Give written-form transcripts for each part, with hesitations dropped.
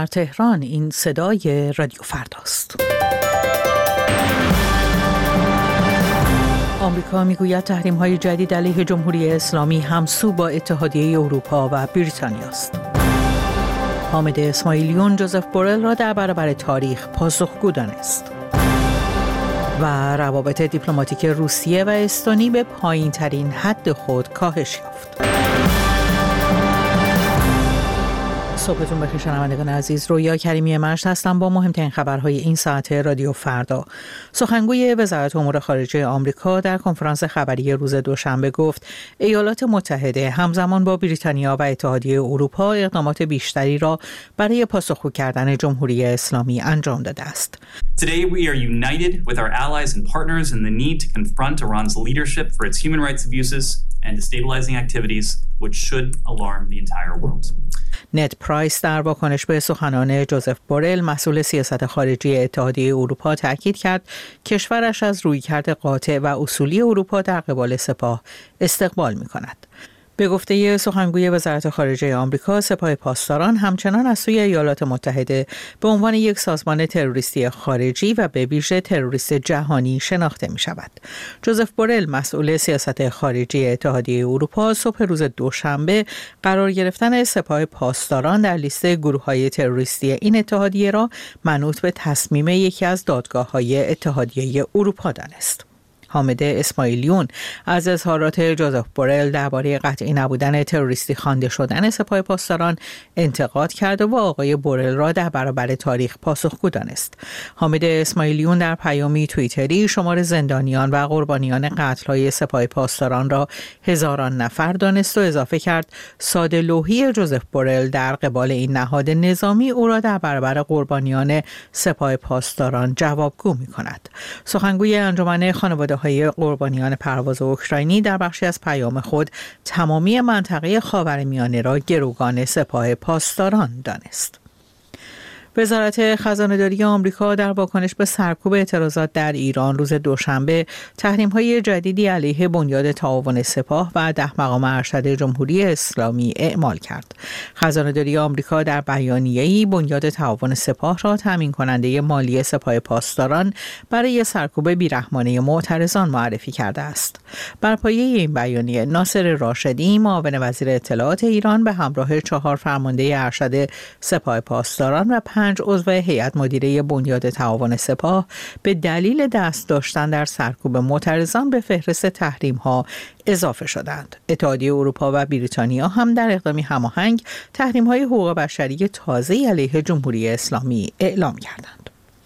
در تهران این صدای رادیو فرداست. آمریکا میگوید تحریم‌های جدید علیه جمهوری اسلامی همسو با اتحادیه اروپا و بریتانیا است. حامد اسماعیلیون جوزف بورل را در برابر تاریخ پاسخگو دانست. و روابط دیپلماتیک روسیه و استونی به پایین‌ترین حد خود کاهش یافت. صبحتون بخیر شنوندگان عزیز، رویا کریمی مشت هستم با مهمترین خبرهای این ساعت رادیو فردا. سخنگوی وزارت امور خارجه آمریکا در کنفرانس خبری روز دوشنبه گفت ایالات متحده همزمان با بریتانیا و اتحادیه اروپا اقدامات بیشتری را برای پاسخگو کردن جمهوری اسلامی انجام داده است. Today we are united with our allies and partners in the need to confront Iran's leadership for its human rights abuses and destabilizing activities which should alarm the entire world. نت پرایس در واکنش به سخنان جوزف بورل مسئول سیاست خارجی اتحادیه اروپا تاکید کرد کشورش از رویکرد قاطع و اصولی اروپا در قبال سپاه استقبال می‌کند. به گفته سخنگوی وزارت خارجه آمریکا، سپاه پاسداران همچنان از سوی ایالات متحده به عنوان یک سازمان تروریستی خارجی و به ویژه تروریست جهانی شناخته می شود. جوزف بورل مسئول سیاست خارجی اتحادیه اروپا صبح روز دوشنبه قرار گرفتن سپاه پاسداران در لیست گروه‌های تروریستی این اتحادیه را منوط به تصمیم یکی از دادگاه‌های اتحادیه اروپا دانست. حامد اسماعیلیون از اظهارات جوزف بورل درباره قطعی نبودن تروریستی خوانده شدن سپاه پاسداران انتقاد کرد و آقای بورل را در برابر تاریخ پاسخگو دانست. حامد اسماعیلیون در پیامی توییتری شمار زندانیان و قربانیان قتل‌های سپاه پاسداران را هزاران نفر دانست و اضافه کرد ساده‌لوحی جوزف بورل در قبال این نهاد نظامی او را در برابر قربانیان سپاه پاسداران جوابگو می‌کند. سخنگوی انجمن خانواده های قربانیان پرواز اوکراینی در بخشی از پیام خود تمامی منطقه خاورمیانه را گروگان سپاه پاسداران دانست. وزارت خزانه‌داری آمریکا در واکنش به سرکوب اعتراضات در ایران روز دوشنبه تحریم‌های جدیدی علیه بنیاد تعاون سپاه و 10 مقام ارشد جمهوری اسلامی اعمال کرد. خزانه‌داری آمریکا در بیانیه‌ای بنیاد تعاون سپاه را تامین کننده مالی سپاه پاسداران برای سرکوب بیرحمانه معترضان معرفی کرده است. بر پایه این بیانیه ناصر راشدی معاون وزیر اطلاعات ایران به همراه 4 فرمانده ارشد سپاه پاسداران و 5 عضو هیئت مدیره بنیاد تعاون سپاه به دلیل دست داشتن در سرکوب معترضان به فهرست تحریم‌ها اضافه شدند. اتحادیه اروپا و بریتانیا هم در اقدامی هماهنگ تحریم‌های حقوق بشری تازه‌ای علیه جمهوری اسلامی اعلام کردند.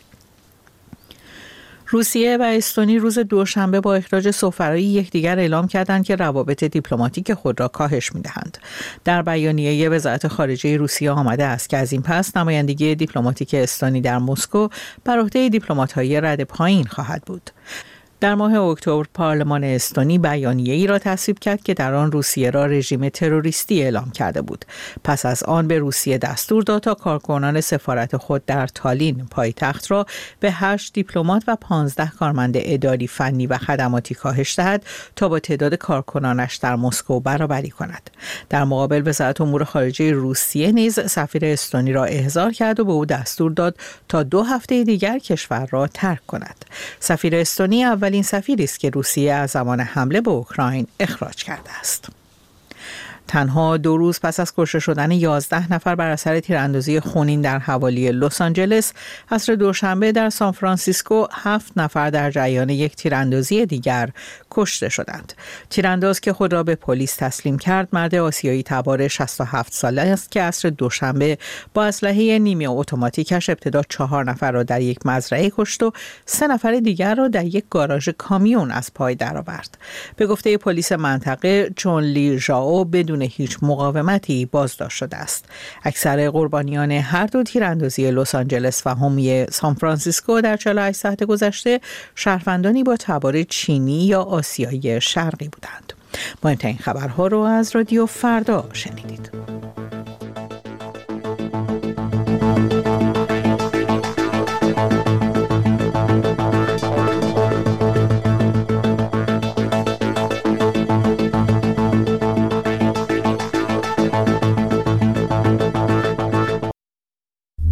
روسیه و استونی روز دوشنبه با اخراج سفرای یکدیگر اعلام کردند که روابط دیپلماتیک خود را کاهش می‌دهند. در بیانیه وزارت خارجه روسیه آمده است که از این پس نمایندگی دیپلماتیک استونی در مسکو بر عهده دیپلمات‌های رده پایین خواهد بود. در ماه اکتبر پارلمان استونی بیانیه‌ای را تصویب کرد که در آن روسیه را رژیم تروریستی اعلام کرده بود. پس از آن به روسیه دستور داد تا کارکنان سفارت خود در تالین پایتخت را به 8 دیپلمات و 15 کارمند اداری، فنی و خدماتی کاهش دهد تا با تعداد کارکنانش در مسکو برابری کند. در مقابل وزارت امور خارجه روسیه نیز سفیر استونی را احضار کرد و به او دستور داد تا 2 هفته دیگر کشور را ترک کند. سفیر استونی اولین سفیری است که روسیه از زمان حمله به اوکراین اخراج کرده است. تنها 2 روز پس از کشته شدن 11 نفر بر اثر تیراندازی خونین در حوالی لس آنجلس، عصر دوشنبه در سان فرانسیسکو 7 نفر در جریان یک تیراندازی دیگر کشته شدند. تیرانداز که خود را به پلیس تسلیم کرد، مرد آسیایی تبار 67 ساله است که عصر دوشنبه با اسلحه نیمه اتوماتیکش ابتدا 4 نفر را در یک مزرعه کشت و 3 نفر دیگر را در یک گاراژ کامیون از پای درآورد. به گفته پلیس منطقه، چون لی ژائو بدون هیچ مقاومتی بازداشت شده است. اکثر قربانیان هر دو تیراندازی لس آنجلس و حامی سان فرانسیسکو در 48 ساعت گذشته شهروندانی با تبار چینی یا آسیایی شرقی بودند. مهمترین خبرها رو از رادیو فردا شنیدید.